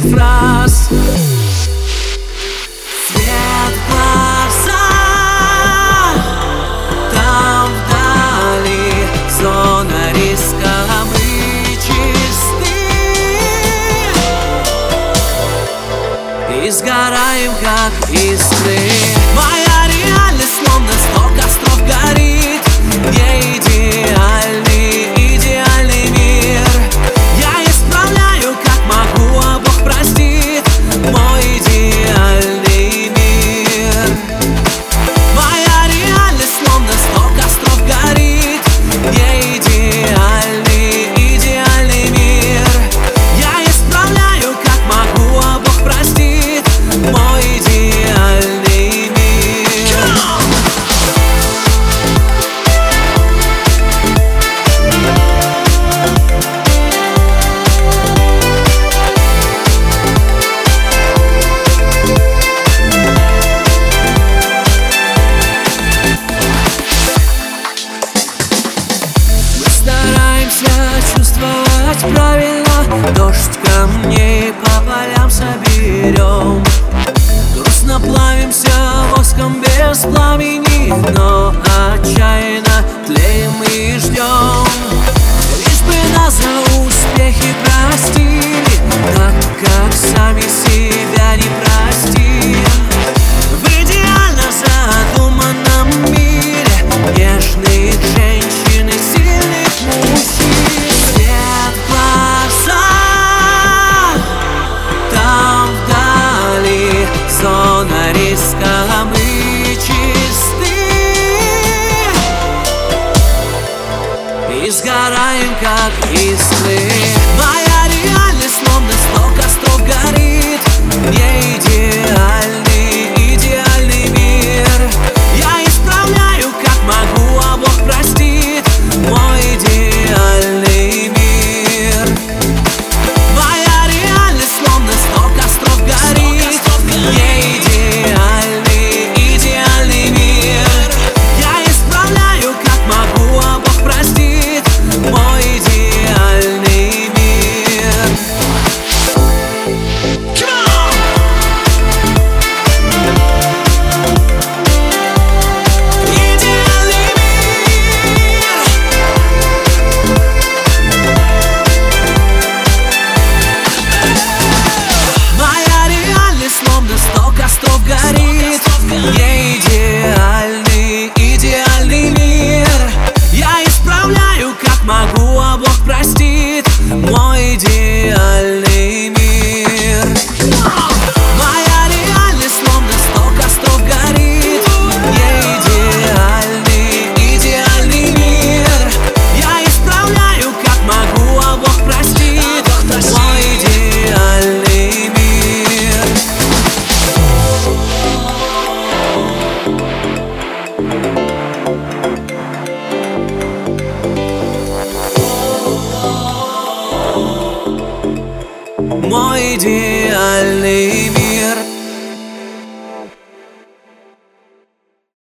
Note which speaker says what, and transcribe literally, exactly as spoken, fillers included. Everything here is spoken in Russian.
Speaker 1: фраз. Свет в глаза, там вдали зона риска, мы чисты и сгораем, как искры. Моя реальность словно сто костров горит. Не идеальный, идеальный мир. Я исправляю, как могу, а Бог простит. Мой идеальный мир. Моя реальность словно сто костров горит. Не идеальный, идеальный мир. Я исправляю, как могу, а Бог простит. Мой идеальный мир. Чувствовать правильно, дождь камней по полям соберем. Грустно плавимся воском без пламени, но отчаянно тлеем и ждем. Лишь бы нас за успехи простили, так как сами себя не простим. В идеально задуманном мире нежных женщин и сильных мужчин. Зона риска, мы чисты и сгораем, как искры. Моя реальность словно сто костров горит. Не идеальный, идеальный мир. Я исправляю, как могу, а Бог простит. Мой идеальный мир. Моя реальность словно сто костров горит. Не идеальный, идеальный мир. Я исправляю, как могу, а Бог простит. Мой идеальный мир. Идеальный мир. Моя реальность словно сто костров горит. Не идеальный, идеальный мир. Я исправляю, как могу, а Бог простит. Мой идеальный мир. Моя реальность словно сто костров горит. Не идеальный, идеальный мир. Я исправляю, как могу, а Бог простит. Мой идеальный мир. Мой идеальный мир.